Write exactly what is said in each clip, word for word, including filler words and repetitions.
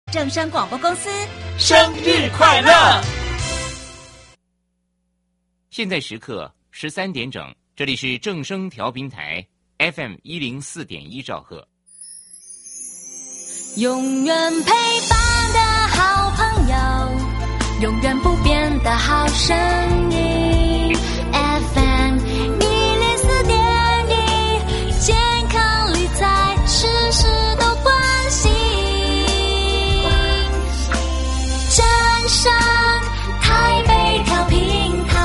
正声广播公司生日快乐！ 现在时刻十三点整，这里是正声调频台 F M 一零四点一兆赫。 永远陪伴的好朋友，永远不变的好声音 F M 一零四点一，健康理财事事都关心。正声台北调频台，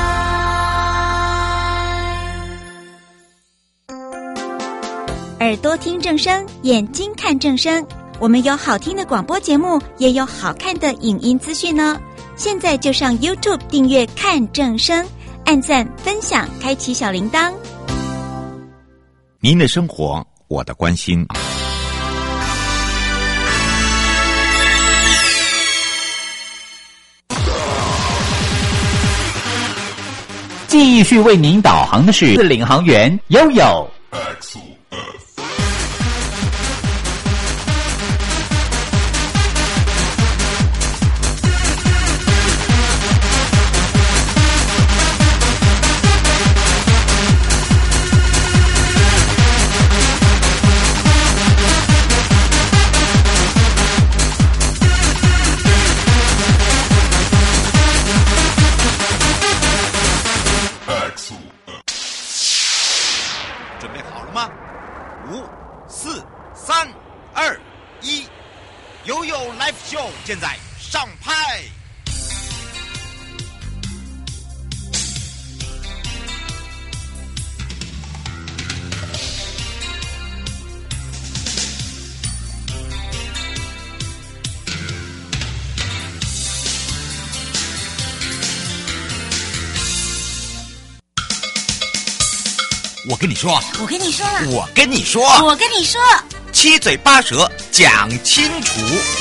耳朵听正声，眼睛看正声。我们有好听的广播节目，也有好看的影音资讯呢。现在就上 YouTube 订阅看正声，按赞分享，开启小铃铛。 您的生活，我的关心。 继续为您导航的是领航员悠悠。 现在上拍。我跟你说， 我跟你说了， 我跟你说， 我跟你说， 七嘴八舌讲清楚。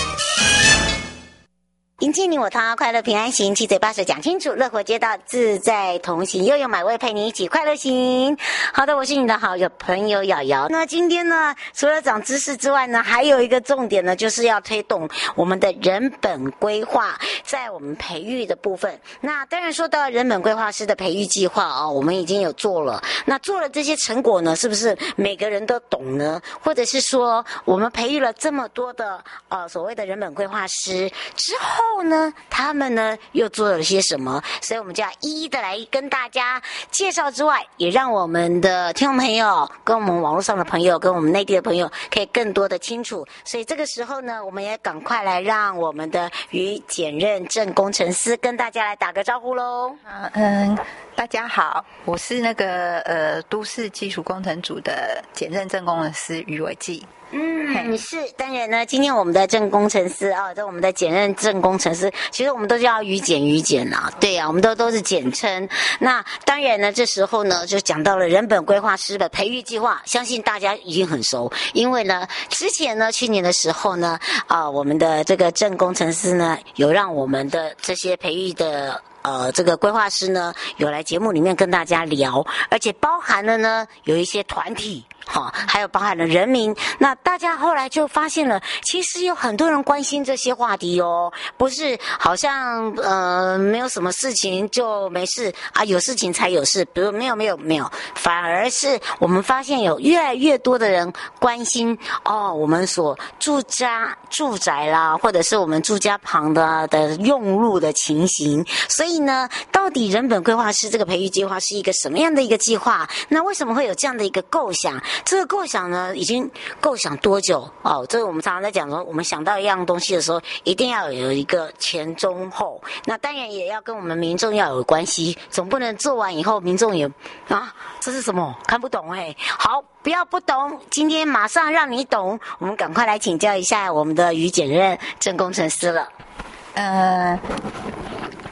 迎接你我他，快乐平安行，七嘴八舌讲清楚，乐活街道自在同行，悠悠买位陪你一起快乐行。好的，我是你的好友朋友瑶瑶。那今天呢，除了长知识之外呢，还有一个重点呢，就是要推动我们的人本规划，在我们培育的部分。那当然说到人本规划师的培育计划啊、哦，我们已经有做了。那做了这些成果呢，是不是每个人都懂呢？或者是说，我们培育了这么多的呃所谓的人本规划师之后呢，他们呢又做了些什么？所以我们就要一一的来跟大家介绍之外，也让我们的听众朋友跟我们网络上的朋友跟我们内地的朋友可以更多的清楚。所以这个时候呢，我们也赶快来让我们的于简任郑工程师跟大家来打个招呼咯。 啊，嗯，大家好，我是那个呃都市基础工程组的简任郑工程师于伟记。 嗯，是，当然呢，今天我们的郑工程师啊，这我们的简任郑工程师，其实我们都叫于简于简啊，对啊，我们都都是简称。那当然呢，这时候呢，就讲到了人本规划师的培育计划，相信大家已经很熟，因为呢，之前呢，去年的时候呢，啊，我们的这个郑工程师呢，有让我们的这些培育的。呃，这个规划师呢，有来节目里面跟大家聊，而且包含了呢有一些团体，哈，还有包含了人民。那大家后来就发现了，其实有很多人关心这些话题哦，不是好像呃没有什么事情就没事啊，有事情才有事。比如没有没有没有，反而是我们发现有越来越多的人关心哦，我们所住家住宅啦，或者是我们住家旁的的用路的情形，所以。所以呢，到底人本规划师这个培育计划是一个什么样的一个计划？那为什么会有这样的一个构想？这个构想呢，已经构想多久？哦，这个我们常常在讲说，我们想到一样东西的时候，一定要有一个前中后。那当然也要跟我们民众要有关系，总不能做完以后民众也啊，这是什么？看不懂哎。好，不要不懂，今天马上让你懂。我们赶快来请教一下我们的于简任郑工程师了。 呃。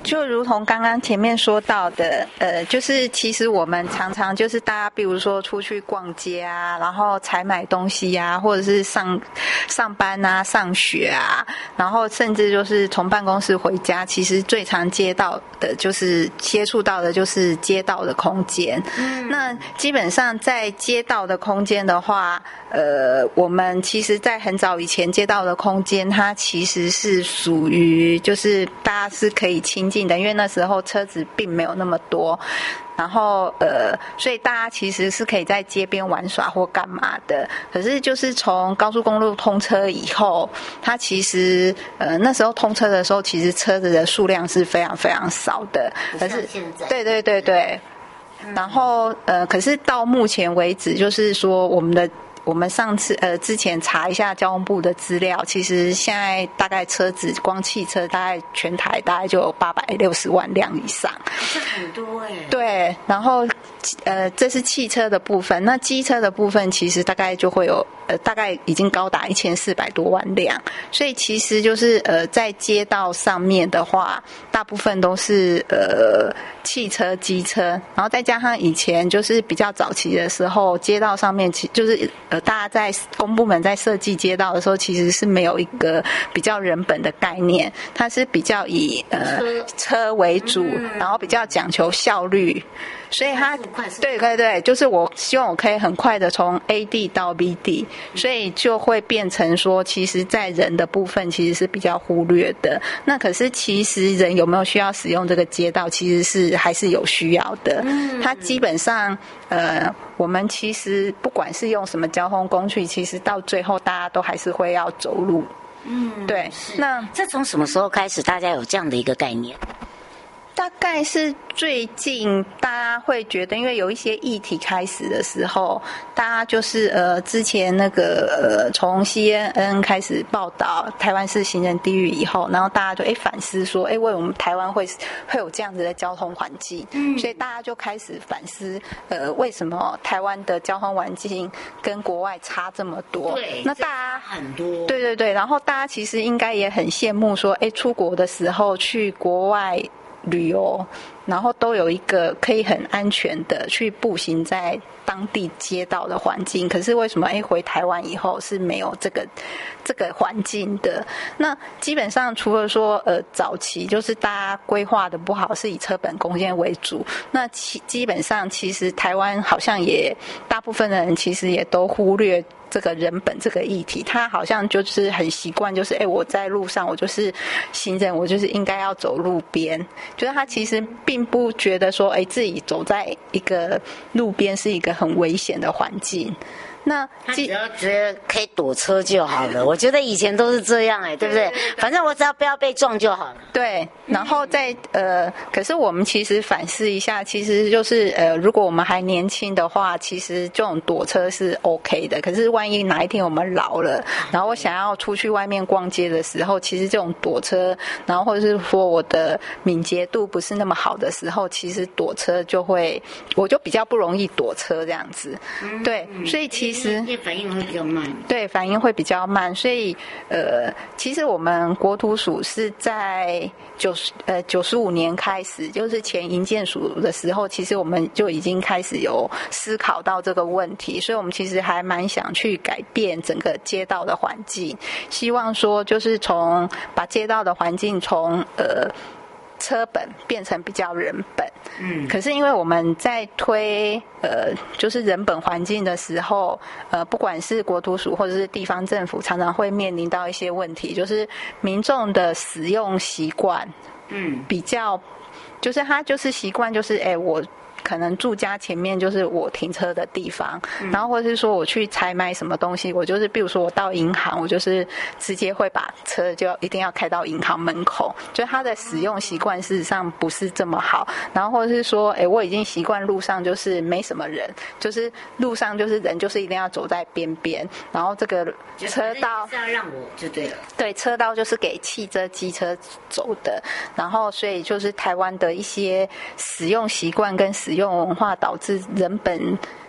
就如同刚刚前面说到的，呃，就是其实我们常常就是大家，比如说出去逛街啊，然后采买东西啊，或者是上上班啊、上学啊，然后甚至就是从办公室回家，其实最常接到的就是接触到的就是街道的空间。嗯，那基本上在街道的空间的话，呃，我们其实在很早以前街道的空间，它其实是属于就是大家是可以亲近的，因为那时候车子并没有那么多，然后呃，所以大家其实是可以在街边玩耍或干嘛的。可是就是从高速公路通车以后，它其实呃那时候通车的时候，其实车子的数量是非常非常少的。可是现在对对对对，然后呃，可是到目前为止，就是说我们的。我们上次呃之前查一下交通部的资料，其实现在大概车子光汽车大概全台大概就有八百六十万辆以上， 这很多哎。 对，然后呃这是汽车的部分，那机车的部分其实大概就会有呃大概已经高达一千四百多万辆，所以其实就是呃在街道上面的话，大部分都是呃汽车、机车，然后再加上以前就是比较早期的时候，街道上面其就是呃，大家在公部门在设计街道的时候，其实是没有一个比较人本的概念，它是比较以呃车为主，然后比较讲求效率，所以它对对对，就是我希望我可以很快的从 A 地到 B 地，所以就会变成说，其实在人的部分其实是比较忽略的。那可是其实人有没有需要使用这个街道，其实是还是有需要的。它基本上呃，我们其实不管是用什么交通工具，其实到最后大家都还是会要走路。嗯，对。那这从什么时候开始大家有这样的一个概念？ 大概是最近大家会觉得，因为有一些议题开始的时候，大家就是呃之前那个呃从 C N N 开始报道台湾是行人地狱以后，然后大家就哎反思说，哎为我们台湾会会有这样子的交通环境，嗯，所以大家就开始反思，呃为什么台湾的交通环境跟国外差这么多？ 对， 那大家很多， 对对对，然后大家其实应该也很羡慕说，哎出国的时候去国外旅游，然后都有一个可以很安全的去步行在当地街道的环境，可是为什么哎回台湾以后是没有这个这个环境的？那基本上除了说呃早期就是大家规划的不好，是以车本空间为主，那其基本上其实台湾好像也大部分的人其实也都忽略这个人本这个议题，他好像就是很习惯，就是哎，我在路上，我就是行人，我就是应该要走路边，就是他其实并不觉得说，哎，自己走在一个路边是一个很危险的环境。那他只要觉得可以躲车就好了，我觉得以前都是这样哎、欸，对不对？反正我只要不要被撞就好了。 对，然后再呃，可是我们其实反思一下，其实就是呃，如果我们还年轻的话，其实这种躲车是 OK 的。可是万一哪一天我们老了，然后我想要出去外面逛街的时候，其实这种躲车，然后或者是说我的敏捷度不是那么好的时候，其实躲车就会，我就比较不容易躲车这样子。嗯、对，所以其实。其实反应会比较慢， 对，反应会比较慢，所以呃，其实我们国土署是在九十呃九十五年开始，就是前营建署的时候，其实我们就已经开始有思考到这个问题，所以我们其实还蛮想去改变整个街道的环境，希望说就是从把街道的环境从呃。车本变成比较人本，嗯，可是因为我们在推呃就是人本环境的时候，呃不管是国土署或者是地方政府，常常会面临到一些问题，就是民众的使用习惯，嗯，比较就是他就是习惯就是哎我。可能住家前面就是我停车的地方，嗯、然后或者是说我去采买什么东西，我就是比如说我到银行，我就是直接会把车就一定要开到银行门口，就他的使用习惯事实上不是这么好。然后或者是说，哎，我已经习惯路上就是没什么人，就是路上就是人就是一定要走在边边，然后这个车道是要让我就对了， 对，车道就是给汽车、机车走的，然后所以就是台湾的一些使用习惯跟使用文化导致人本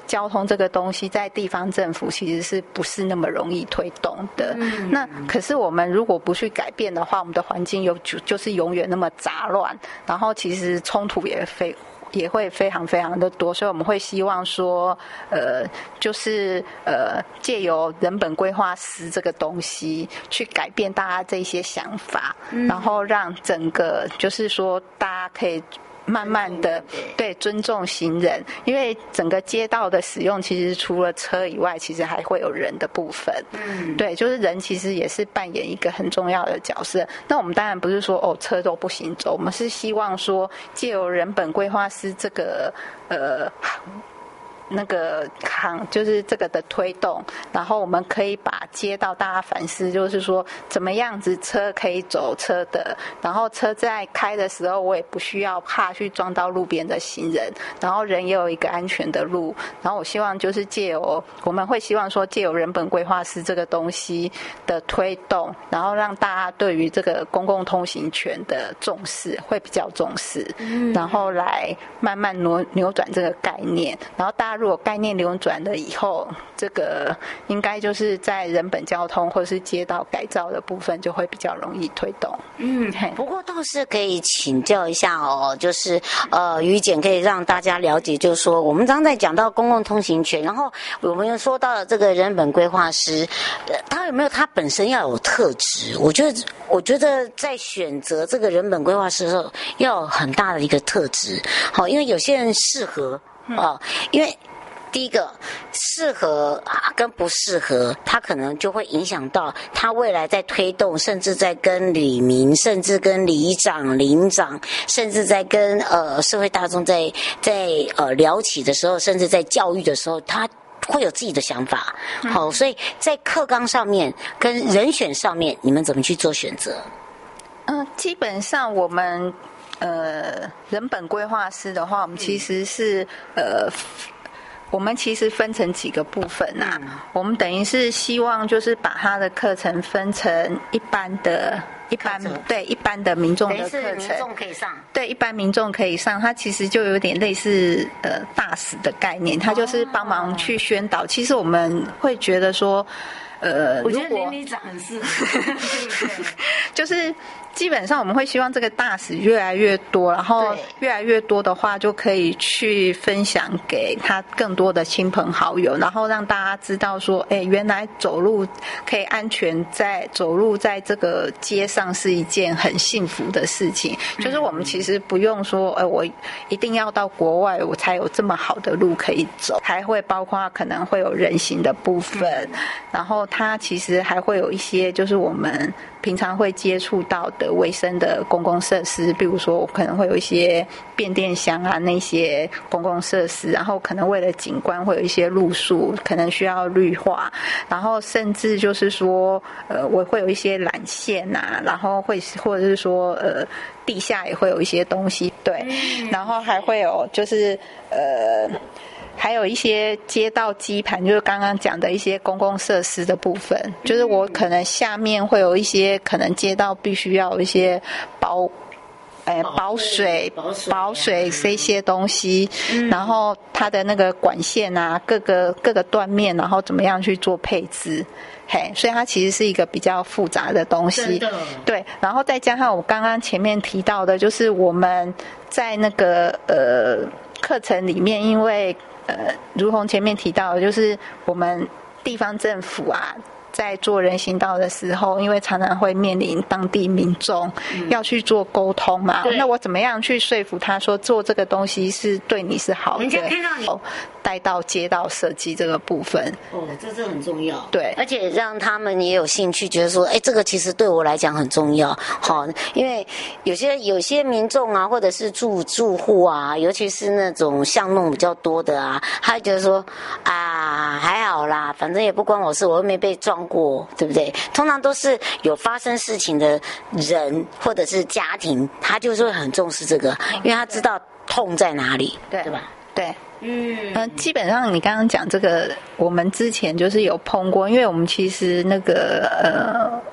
交通这个东西在地方政府其实是不是那么容易推动的？嗯、那可是我们如果不去改变的话，我们的环境有就就是永远那么杂乱，然后其实冲突也非。也会非常非常的多，所以我们会希望说，呃，就是呃，借由人本规划师这个东西，去改变大家这些想法，嗯、然后让整个就是说，大家可以慢慢的对尊重行人，因为整个街道的使用，其实除了车以外，其实还会有人的部分。嗯，对，就是人其实也是扮演一个很重要的角色。那我们当然不是说哦车都不行走，我们是希望说借由人本规划师这个呃。那个行就是这个的推动，然后我们可以把街道大家反思，就是说怎么样子车可以走车的，然后车在开的时候我也不需要怕去撞到路边的行人，然后人也有一个安全的路，然后我希望就是借由我们会希望说借由人本规划师这个东西的推动，然后让大家对于这个公共通行权的重视会比较重视，嗯、然后来慢慢扭扭转这个概念，然后大家如果概念扭转了以后，这个应该就是在人本交通或是街道改造的部分就会比较容易推动。 嗯，不过倒是可以请教一下哦，就是呃，于简可以让大家了解，就是说我们刚才讲到公共通行权，然后我们又说到了这个人本规划师，呃、他有没有他本身要有特质？我觉得，我觉得在选择这个人本规划师的时候，要有很大的一个特质。好，因为有些人适合啊、呃，因为。第一个适合跟不适合，它可能就会影响到他未来在推动，甚至在跟里民，甚至跟里长、邻长，甚至在跟呃社会大众在在呃聊起的时候，甚至在教育的时候，他会有自己的想法。好，所以在课纲上面跟人选上面，你们怎么去做选择？ 嗯，基本上我们呃人本规划师的话，我们其实是呃。我们其实分成几个部分啊，嗯、我们等于是希望就是把它的课程分成一般的、一般对一般的民众的课程， 民众可以上， 对一般民众可以上，它其实就有点类似呃大使的概念，它就是帮忙去宣导。哦、其实我们会觉得说，呃， 我觉得邻里长很适合，对不对？ 就是基本上我们会希望这个大使越来越多，然后越来越多的话就可以去分享给他更多的亲朋好友，然后让大家知道说，哎，原来走路可以安全在走路在这个街上是一件很幸福的事情。嗯、就是我们其实不用说，哎，我一定要到国外我才有这么好的路可以走，还会包括可能会有人行的部分，嗯、然后它其实还会有一些就是我们平常会接触到的卫生的公共设施，比如说可能会有一些变电箱啊那些公共设施，然后可能为了景观会有一些路树可能需要绿化，然后甚至就是说呃我会有一些缆线啊，然后会或者是说呃地下也会有一些东西，对，然后还会有就是呃还有一些街道基盘，就是刚刚讲的一些公共设施的部分，就是我可能下面会有一些可能街道必须要有一些保哎，保水、保水这些东西，嗯、然后它的那个管线啊，各个各个断面，然后怎么样去做配置，嘿，所以它其实是一个比较复杂的东西，对。然后再加上我刚刚前面提到的，就是我们在那个呃课程里面，因为呃，如同前面提到的，就是我们地方政府啊。在做人行道的时候，因为常常会面临当地民众要去做沟通嘛，嗯、那我怎么样去说服他说做这个东西是对你是好的？人家看到你带到街道设计这个部分， 哦，这是很重要。 对， 而且让他们也有兴趣，觉得说，哎，这个其实对我来讲很重要。好，因为有些有些民众啊，或者是住住户啊，尤其是那种巷弄比较多的啊，他觉得说啊，还好啦，反正也不关我事，我又没被撞过，对不对？通常都是有发生事情的人或者是家庭，他就是会很重视这个，因为他知道痛在哪里，对对吧？ 对。嗯呃，基本上你刚刚讲这个，我们之前就是有碰过，因为我们其实那个呃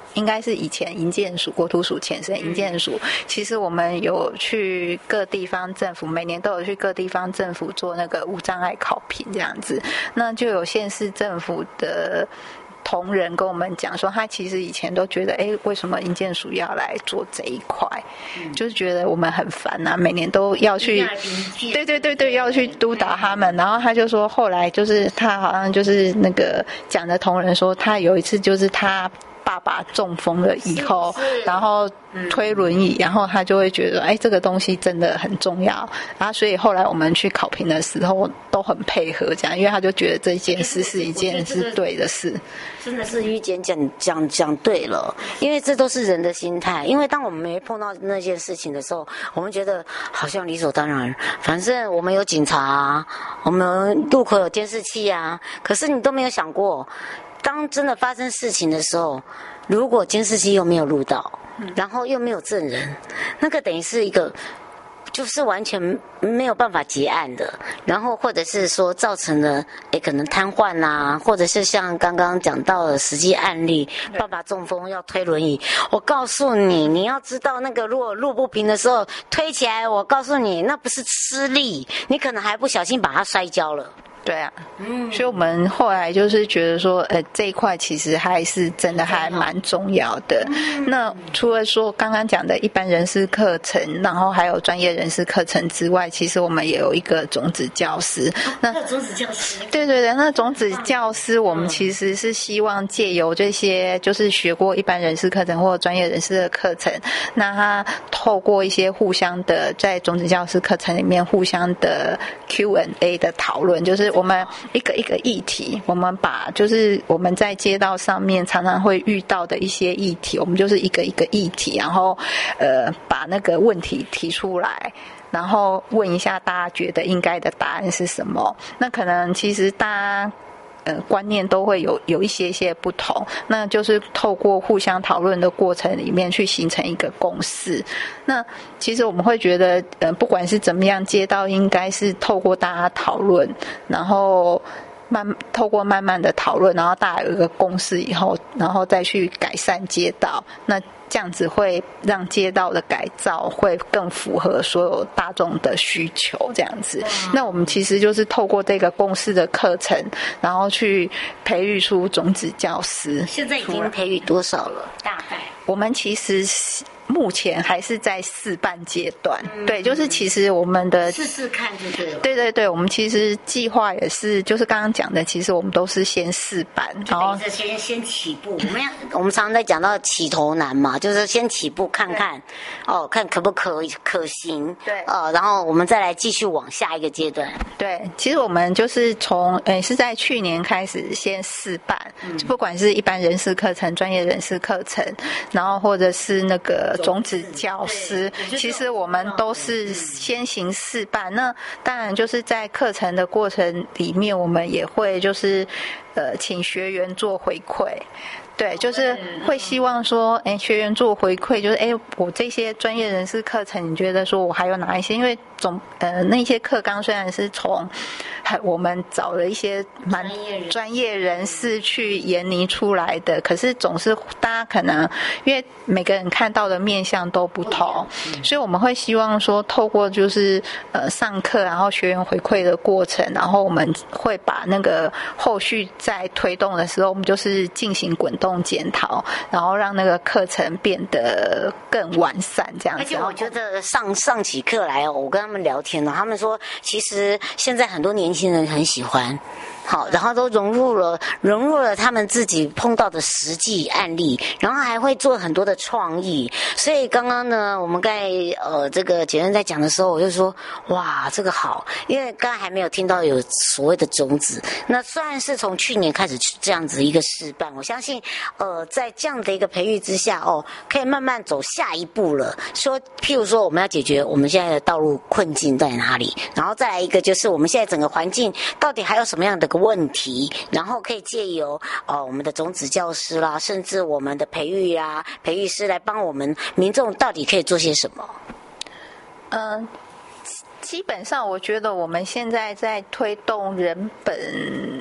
应该是以前营建署国土署前身营建署，其实我们有去各地方政府，每年都有去各地方政府做那个无障碍考评这样子，那就有县市政府的同仁跟我们讲说，他其实以前都觉得，哎，为什么营建署要来做这一块？嗯、就是觉得我们很烦啊，每年都要去，对对对对，要去督导他们。然后他就说，后来就是他好像就是那个讲的同仁说，他有一次就是他爸爸中风了以后，然后推轮椅，然后他就会觉得，哎，这个东西真的很重要。然后所以后来我们去考评的时候都很配合，这样，因为他就觉得这件事是一件是对的事。 真的是玉简讲讲讲对了，因为这都是人的心态。因为当我们没碰到那件事情的时候，我们觉得好像理所当然，反正我们有警察啊，我们路口有监视器啊。可是你都没有想过，当真的发生事情的时候，如果监视器又没有录到，然后又没有证人，那个等于是一个就是完全没有办法结案的，然后或者是说造成了诶可能瘫痪啦，或者是像刚刚讲到的实际案例，爸爸中风要推轮椅，我告诉你，你要知道那个如果路不平的时候推起来，我告诉你那不是吃力，你可能还不小心把它摔跤了。 对啊，嗯，所以我们后来就是觉得说，呃，这一块其实还是真的还蛮重要的。嗯、那除了说刚刚讲的一般人士课程，然后还有专业人士课程之外，其实我们也有一个种子教师。 哦、那种子教师， 对对对，那种子教师，我们其实是希望借由这些就是学过一般人士课程或专业人士的课程，那他透过一些互相的在种子教师课程里面互相的 Q and A 的讨论，就是。我们一个一个议题，我们把就是我们在街道上面常常会遇到的一些议题，我们就是一个一个议题，然后呃把那个问题提出来，然后问一下大家觉得应该的答案是什么。那可能其实大家呃观念都会有有一些些不同，那就是透过互相讨论的过程里面去形成一个共识。那其实我们会觉得呃不管是怎么样，街道应该是透过大家讨论，然后慢透过慢慢的讨论，然后大家有一个共识以后，然后再去改善街道，那这样子会让街道的改造会更符合所有大众的需求，这样子。那我们其实就是透过这个共识的课程，然后去培育出种子教师。 现在已经培育多少了？大概我们其实目前还是在试办阶段，嗯、对，就是其实我们的试试看就对了。 对对对，我们其实计划也是，就是刚刚讲的，其实我们都是先试办，然后先先起步。我们要我们常常在讲到起头难嘛，就是先起步看看，哦，看可不可可行， 对， 呃，然后我们再来继续往下一个阶段。 对，其实我们就是从诶是在去年开始先试办，嗯、就不管是一般人士课程、专业人士课程，然后或者是那个。种子教师，其实我们都是先行试办。那当然就是在课程的过程里面，我们也会就是呃请学员做回馈。对，就是会希望说，哎，学员做回馈，就是哎，我这些专业人士课程，你觉得说我还有哪一些？因为总呃那些课纲虽然是从我们找了一些蛮专业人士去研拟出来的，可是总是大家可能因为每个人看到的面向都不同，所以我们会希望说，透过就是呃上课，然后学员回馈的过程，然后我们会把那个后续在推动的时候，我们就是进行滚动检讨，然后让那个课程变得更完善，这样子。 而且我觉得上上起课来哦，我跟他们聊天呢，他们说其实现在很多年轻人很喜欢。好，然后都融入了融入了他们自己碰到的实际案例，然后还会做很多的创意。所以刚刚呢，我们刚才呃这个简任在讲的时候，我就说哇，这个好，因为刚才还没有听到有所谓的种子。那虽然是从去年开始这样子一个示范，我相信呃在这样的一个培育之下哦，可以慢慢走下一步了。说譬如说我们要解决我们现在的道路困境在哪里，然后再来一个就是我们现在整个环境到底还有什么样的个问题，然后可以借由呃我们的种子教师啦，甚至我们的培育啊培育师来帮我们民众到底可以做些什么？ 嗯、呃，基本上我觉得我们现在在推动人本。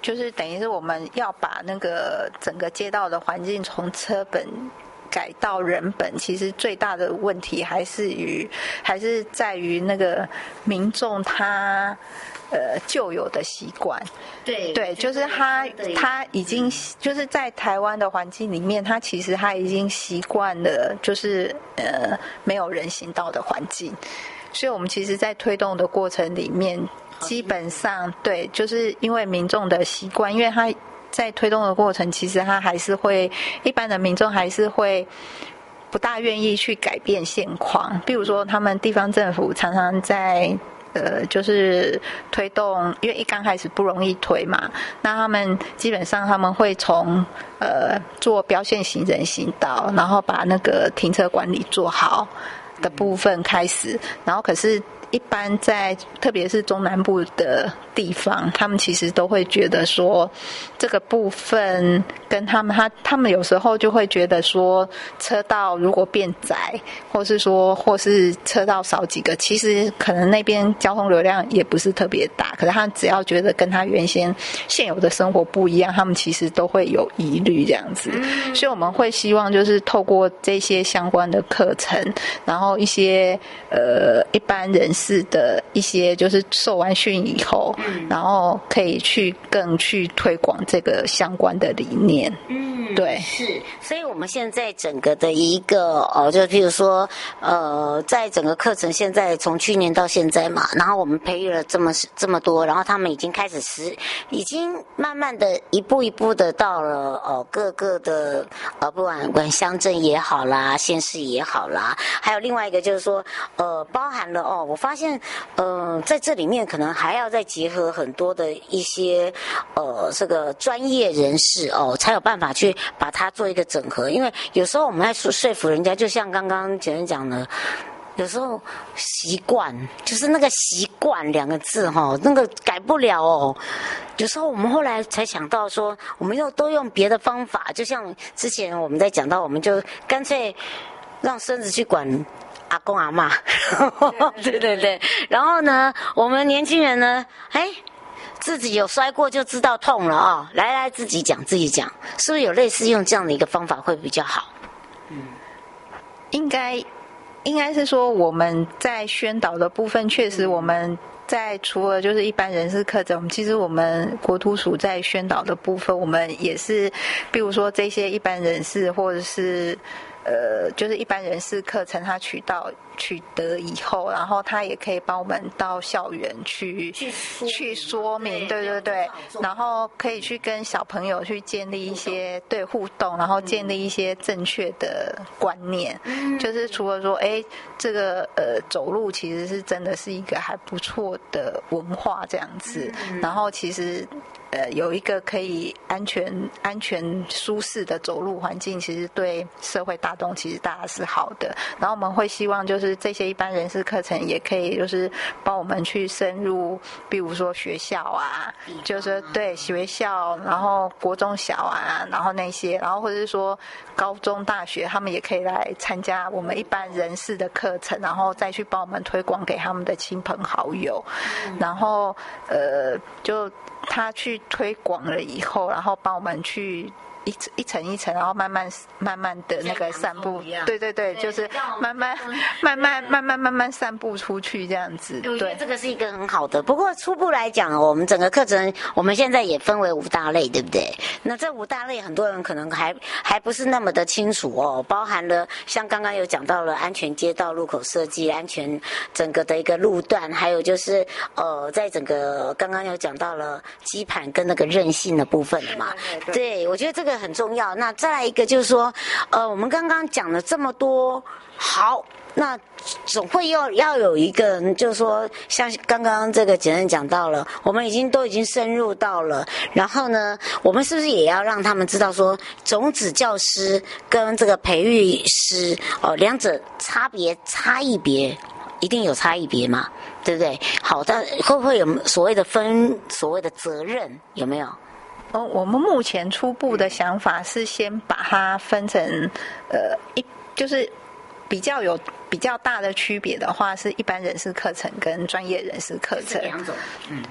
就是等于是我们要把那个整个街道的环境从车本改到人本，其实最大的问题还是于还是在于那个民众他呃旧有的习惯。 对对，就是他他已经就是在台湾的环境里面，他其实他已经习惯了就是呃没有人行道的环境，所以我们其实在推动的过程里面，基本上对，就是因为民众的习惯，因为他在推动的过程，其实他还是会，一般的民众还是会不大愿意去改变现况。比如说，他们地方政府常常在呃，就是推动，因为一刚开始不容易推嘛，那他们基本上他们会从呃做标线行人行道，然后把那个停车管理做好的部分开始，然后可是一般在特别是中南部的地方，他们其实都会觉得说这个部分跟他们他他们有时候就会觉得说车道如果变窄，或是说或是车道少几个，其实可能那边交通流量也不是特别大，可是他只要觉得跟他原先现有的生活不一样，他们其实都会有疑虑这样子。所以我们会希望就是透过这些相关的课程，然后一些呃一般人是的一些就是受完训以后，嗯，然后可以去更去推广这个相关的理念。嗯，对， 是。所以我们现在整个的一个哦，就譬如说呃，在整个课程现在从去年到现在嘛，然后我们培育了这么这么多，然后他们已经开始实，已经慢慢的一步一步的到了呃各个的呃不管管乡镇也好啦，县市也好啦，还有另外一个就是说呃包含了哦，我发现呃在这里面可能还要再结合很多的一些呃这个专业人士哦，才有办法去把它做一个整合。因为有时候我们在说说服人家，就像刚刚简人讲的，有时候习惯就是那个习惯两个字哈、哦，那个改不了哦。有时候我们后来才想到说，我们又都用别的方法，就像之前我们在讲到，我们就干脆让孙子去管阿公阿嬷，对对对。然后呢，我们年轻人呢，哎，自己有摔过就知道痛了啊、哦！来来，自己讲自己讲，是不是有类似用这样的一个方法会比较好？ 嗯，应该应该是说我们在宣导的部分，确实我们在除了就是一般人士课程，其实我们国土署在宣导的部分，我们也是，比如说这些一般人士或者是。呃，就是一般人士课程，他取到取得以后，然后他也可以帮我们到校园去去说去说明，对对对，然后可以去跟小朋友去建立一些对互动，然后建立一些正确的观念。嗯，就是除了说，哎，这个呃走路其实是真的是一个还不错的文化这样子，嗯、然后其实。呃，有一个可以安全、安全、舒适的走路环境，其实对社会大众其实大家是好的。然后我们会希望就是这些一般人士课程也可以就是帮我们去深入，比如说学校啊，就是对学校，然后国中小啊，然后那些，然后或者是说高中、大学，他们也可以来参加我们一般人士的课程，然后再去帮我们推广给他们的亲朋好友。然后呃，就他去。推广了以后，然后帮我们去一一层一层，然后慢慢慢慢的那个散布，对对对，就是慢慢慢慢慢慢慢慢散布出去这样子。对， 这个是一个很好的。不过初步来讲，我们整个课程我们现在也分为五大类，对不对？那这五大类很多人可能还还不是那么的清楚哦，包含了像刚刚有讲到了安全街道路口设计、安全整个的一个路段，还有就是呃，在整个刚刚有讲到了基盘跟那个韧性的部分了嘛。对，对我觉得这个很重要。那再来一个就是说，呃，我们刚刚讲了这么多，好，那总会要要有一个，就是说，像刚刚这个简任讲到了，我们已经都已经深入到了，然后呢，我们是不是也要让他们知道说，种子教师跟这个培育师哦，两者差别差异别一定有差异别嘛，对不对？好，但会不会有所谓的分所谓的责任有没有？ 哦，我们目前初步的想法是先把它分成，呃，一就是比较有比较大的区别的话，是一般人士课程跟专业人士课程两种，嗯， 对。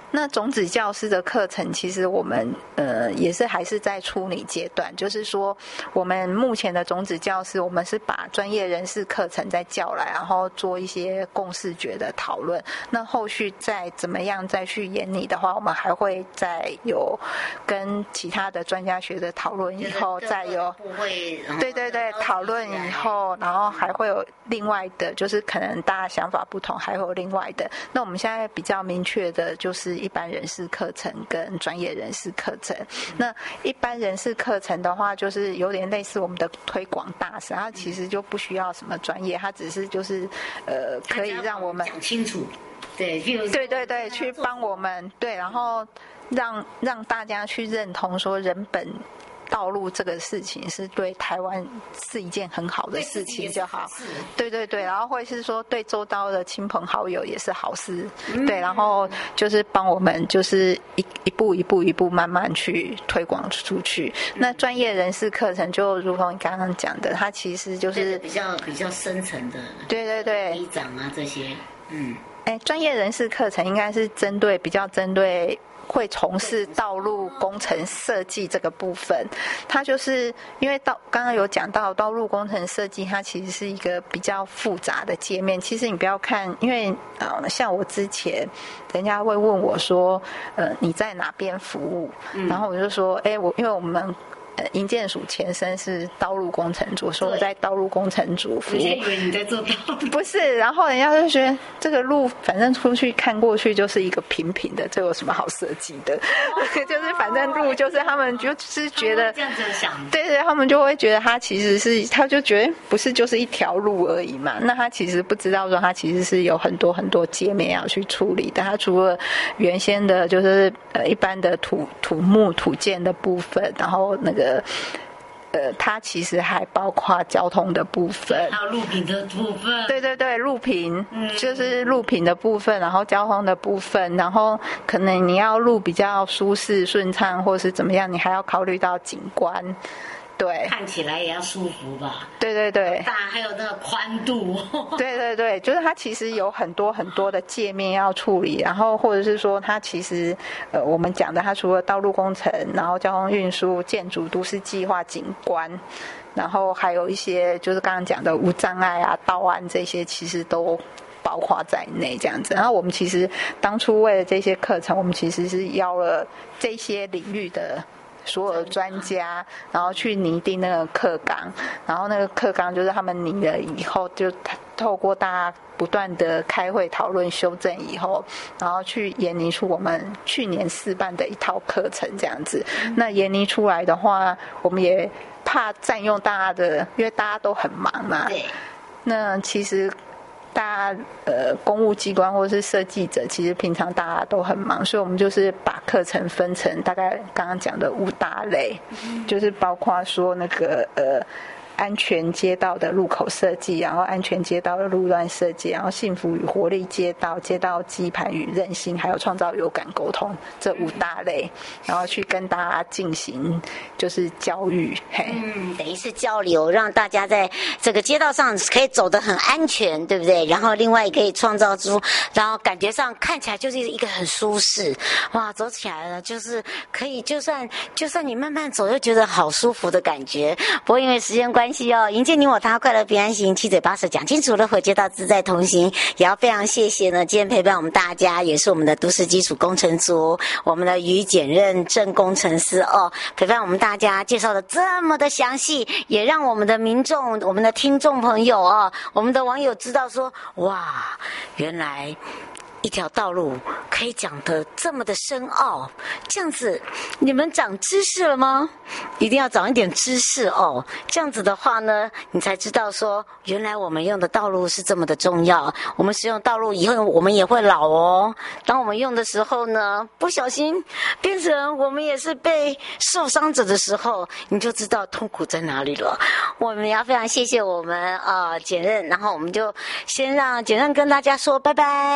那种子教师的课程，其实我们呃也是还是在处理阶段，就是说我们目前的种子教师，我们是把专业人士课程再叫来，然后做一些共视觉的讨论。那后续再怎么样再去研拟的话，我们还会再有跟其他的专家学的讨论以后，再有对对对讨论以后，然后还会有另外的，就是可能大家想法不同，还会有另外的。那我们现在比较明确的就是一般人士课程跟专业人士课程。那一般人士课程的话，就是有点类似我们的推广大使，它其实就不需要什么专业，它只是就是呃可以让我们讲清楚，对， 对对对，去帮我们对，然后让让大家去认同说人本道路这个事情是对台湾是一件很好的事情就好，对对对，然后或者是说对周遭的亲朋好友也是好事，嗯、对，然后就是帮我们就是一一步一步一步慢慢去推广出去。嗯、那专业人士课程就如同你刚刚讲的，它其实就是比较比较深层的， 对对对， 里长啊这些，嗯， 哎，专业人士课程应该是针对比较针对。会从事道路工程设计这个部分，它就是因为道刚刚有讲到道路工程设计，它其实是一个比较复杂的界面。其实你不要看，因为呃，像我之前人家会问我说，呃，你在哪边服务？嗯、然后我就说，哎，我因为我们。呃，营建署前身是道路工程组，说我在道路工程组服务。 我以为你在做道路， 不是。然后人家就觉得这个路，反正出去看过去就是一个平平的，这有什么好设计的？哦、就是反正路就是他们就是觉得这样子想， 对对，他们就会觉得它其实是，他就觉得不是就是一条路而已嘛。那他其实不知道说，他其实是有很多很多界面要去处理的。他除了原先的，就是呃一般的土土木土建的部分，然后那个。呃，它其实还包括交通的部分， 还有路平的部分。 对对对，路平、嗯、就是路平的部分，然后交通的部分，然后可能你要路比较舒适顺畅，或是怎么样，你还要考虑到景观。对， 看起来也要舒服吧？ 对对对， 大还有那个宽度。 对对对，就是它其实有很多很多的界面要处理，然后或者是说它其实呃我们讲的，它除了道路工程，然后交通运输、建筑、都市计划、景观，然后还有一些就是刚刚讲的无障碍啊、道安这些，其实都包括在内这样子。然后我们其实当初为了这些课程，我们其实是邀了这些领域的。所有的专家，然后去拟定那个课纲，然后那个课纲就是他们拟了以后，就透过大家不断的开会讨论修正以后，然后去研拟出我们去年试办的一套课程这样子。那研拟出来的话，我们也怕占用大家的，因为大家都很忙嘛。对。那其实。大家呃，公务机关或者是设计者，其实平常大家都很忙，所以我们就是把课程分成大概刚刚讲的五大类，嗯、就是包括说那个呃。安全街道的路口设计，然后安全街道的路段设计，然后幸福与活力街道、街道基盘与韧性，还有创造有感沟通这五大类，然后去跟大家进行就是教育，嘿， 嗯，等于是交流，让大家在这个街道上可以走得很安全，对不对？然后另外也可以创造出，然后感觉上看起来就是一个很舒适，哇，走起来了就是可以，就算就算你慢慢走，又觉得好舒服的感觉。不过因为时间关系。关系哦，迎接你我他，快乐平安行，七嘴八舌讲清楚了，和街道自在同行。也要非常谢谢呢，今天陪伴我们大家，也是我们的都市基础工程组，我们的于简任正工程师哦，陪伴我们大家，介绍的这么的详细，也让我们的民众、我们的听众朋友哦，我们的网友知道说，哇，原来。一条道路可以讲得这么的深奥，这样子你们长知识了吗？一定要长一点知识哦，这样子的话呢，你才知道说原来我们用的道路是这么的重要。我们使用道路以后，我们也会老哦。当我们用的时候呢，不小心变成我们也是被受伤者的时候，你就知道痛苦在哪里了。我们要非常谢谢我们啊、呃、简任，然后我们就先让简任跟大家说拜拜。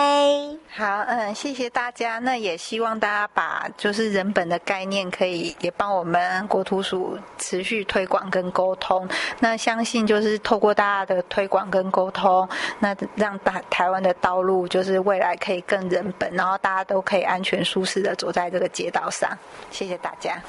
好，嗯，谢谢大家。那也希望大家把就是人本的概念，可以也帮我们国土署持续推广跟沟通。那相信就是透过大家的推广跟沟通，那让大台湾的道路就是未来可以更人本，然后大家都可以安全舒适的走在这个街道上。谢谢大家。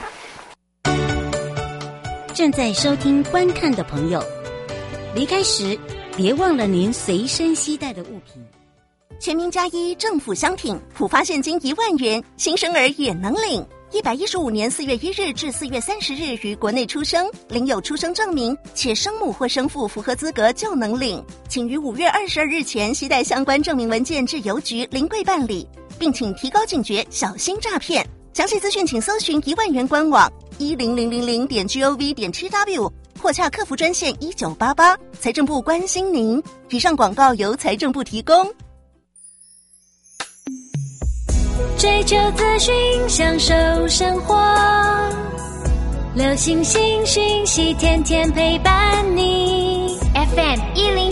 正在收听观看的朋友，离开时别忘了您随身携带的物品。 全民加一政府相挺，普发现金一万元，新生儿也能领。一百一十五年四月一日至四月三十日于国内出生，领有出生证明，且生母或生父符合资格就能领。请于五月二十二日前携带相关证明文件至邮局临柜办理，并请提高警觉，小心诈骗。详细资讯请搜寻一万元官网一零零零零点 gov 点 tw 或洽客服专线一九八八。财政部关心您。以上广告由财政部提供。 追求资讯，享受生活，流行新讯息，天天陪伴你。F M 一零